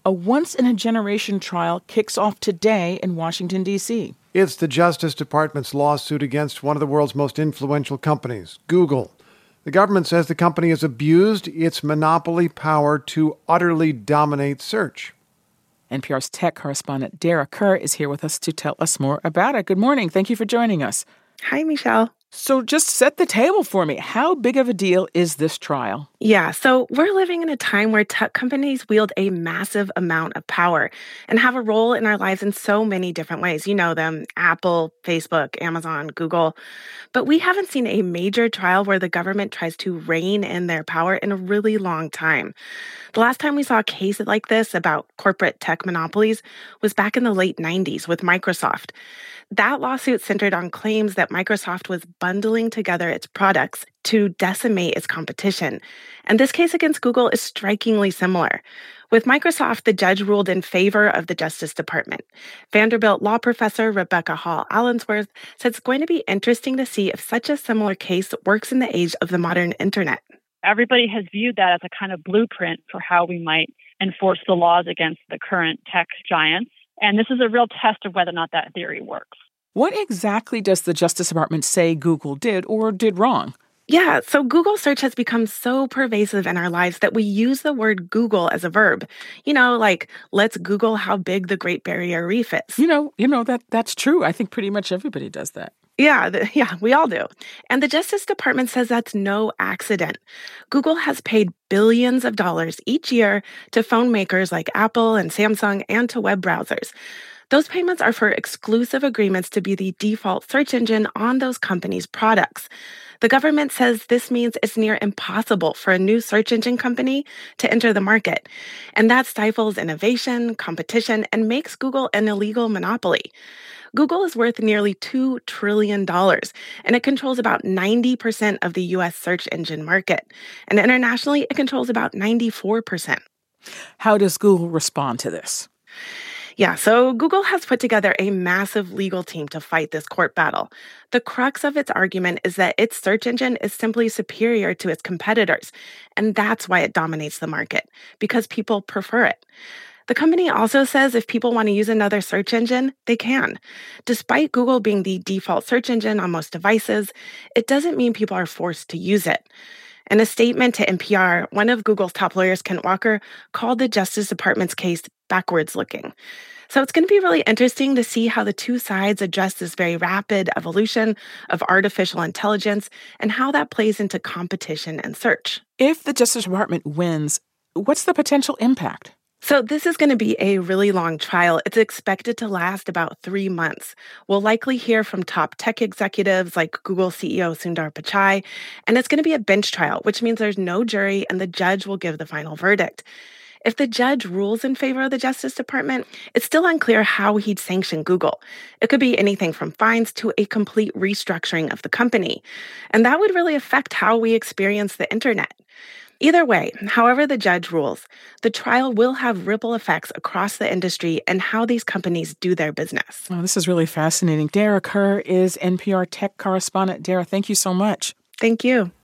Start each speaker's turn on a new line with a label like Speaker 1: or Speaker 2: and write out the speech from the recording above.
Speaker 1: A once-in-a-generation trial kicks off today in Washington, D.C.
Speaker 2: It's the Justice Department's lawsuit against one of the world's most influential companies, Google. The government says the company has abused its monopoly power to utterly dominate search.
Speaker 1: NPR's tech correspondent Dara Kerr is here with us to tell us more about it. Good morning. Thank you for joining us.
Speaker 3: Hi, Michelle.
Speaker 1: So just set the table for me. How big of a deal is this trial?
Speaker 3: Yeah, so we're living in a time where tech companies wield a massive amount of power and have a role in our lives in so many different ways. You know them, Apple, Facebook, Amazon, Google. But we haven't seen a major trial where the government tries to rein in their power in a really long time. The last time we saw a case like this about corporate tech monopolies was back in the late 90s with Microsoft. That lawsuit centered on claims that Microsoft was bundling together its products to decimate its competition. And this case against Google is strikingly similar. With Microsoft, the judge ruled in favor of the Justice Department. Vanderbilt law professor Rebecca Hall Allensworth said it's going to be interesting to see if such a similar case works in the age of the modern internet.
Speaker 4: Everybody has viewed that as a kind of blueprint for how we might enforce the laws against the current tech giants. And this is a real test of whether or not that theory works.
Speaker 1: What exactly does the Justice Department say Google did or did wrong?
Speaker 3: Yeah, so Google search has become so pervasive in our lives that we use the word Google as a verb. You know, like, let's Google how big the Great Barrier Reef is.
Speaker 1: You know that's true. I think pretty much everybody does that.
Speaker 3: Yeah, we all do. And the Justice Department says that's no accident. Google has paid billions of dollars each year to phone makers like Apple and Samsung and to web browsers. Those payments are for exclusive agreements to be the default search engine on those companies' products. The government says this means it's near impossible for a new search engine company to enter the market. And that stifles innovation, competition, and makes Google an illegal monopoly. Google is worth nearly $2 trillion, and it controls about 90% of the U.S. search engine market. And internationally, it controls about 94%.
Speaker 1: How does Google respond to this?
Speaker 3: Yeah, so Google has put together a massive legal team to fight this court battle. The crux of its argument is that its search engine is simply superior to its competitors, and that's why it dominates the market, because people prefer it. The company also says if people want to use another search engine, they can. Despite Google being the default search engine on most devices, it doesn't mean people are forced to use it. In a statement to NPR, one of Google's top lawyers, Kent Walker, called the Justice Department's case backwards looking. So it's going to be really interesting to see how the two sides address this very rapid evolution of artificial intelligence and how that plays into competition and search.
Speaker 1: If the Justice Department wins, what's the potential impact?
Speaker 3: So this is going to be a really long trial. It's expected to last about 3 months. We'll likely hear from top tech executives like Google CEO Sundar Pichai, and it's going to be a bench trial, which means there's no jury and the judge will give the final verdict. If the judge rules in favor of the Justice Department, it's still unclear how he'd sanction Google. It could be anything from fines to a complete restructuring of the company. And that would really affect how we experience the internet. Either way, however the judge rules, the trial will have ripple effects across the industry and how these companies do their business.
Speaker 1: Oh, this is really fascinating. Dara Kerr is NPR tech correspondent. Dara, thank you so much.
Speaker 3: Thank you.